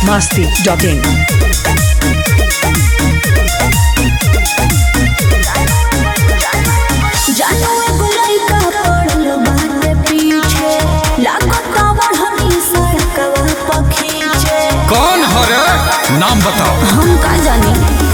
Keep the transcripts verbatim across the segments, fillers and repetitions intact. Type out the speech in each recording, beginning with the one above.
masti dot in. कौन हो रे? नाम बताओ। हम का जानी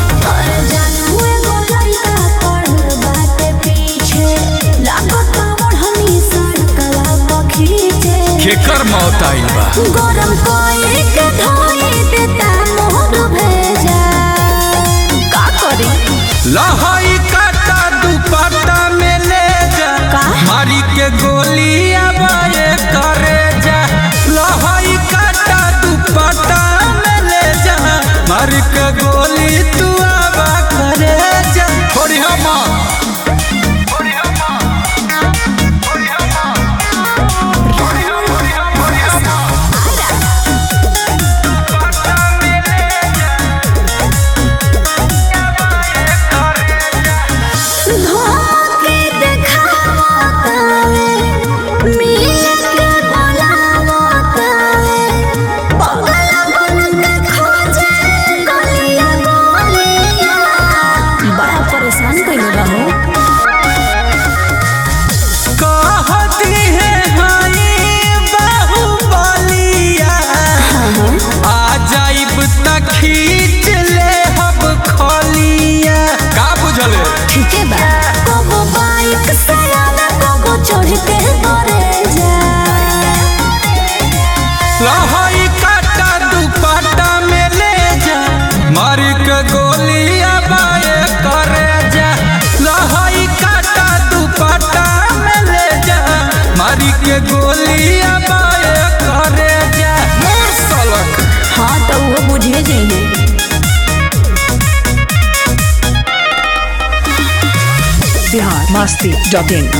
केकर मौत आइल बा? गरम कोई के धोई देता मोर भेजा का करी लहाई काटा दुपट्टा में ले जा का? मारी के गोली आवाए करे जा। लहाई काटा दुपट्टा में ले जा मारी के गोली तू आवा करे जा। थोड़ी हम खींच ले हम खोलिया। का बुझल? ठीक है बा कोगो बाइक से आना कोगो चढ़ के करे जा लहाई काटा दुपट्टा में ले जा मारी के गोली आवाए करे जा। लहाई काटा दुपट्टा में ले जा मारी के गोली आवाए करे जा। मोर सलक हाँ तो वो बुझे जाइए Bihar masti dot in.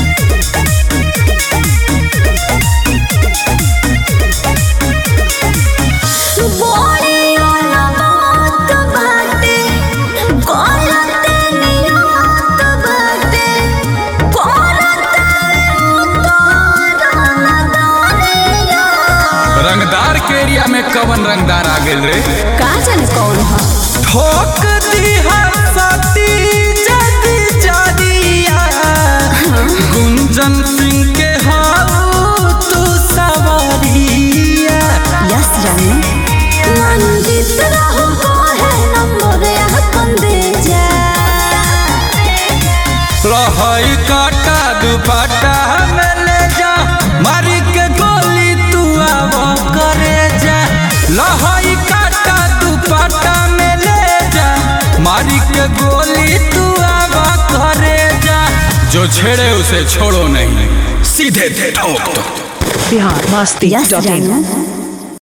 रंगदार के एरिया में कवन रंगदार आ गए रे? का जाने कौन है ठोक दी सती जदी जादिया गुंजन सिंह के हाउ तू सवारिया। यस रानी मंजित रहो को है नंबर अपन दे जा लहाई काटा दुपट्टा में ले जा मारी के गोली तू आवा करे जा। लहाई काटा दुपट्टा में ले जा मारी के गोली तू आवा करे जा। जो छेड़े उसे छोड़ो नहीं सीधे ठोक दो। Bihar masti yes dot in. Rani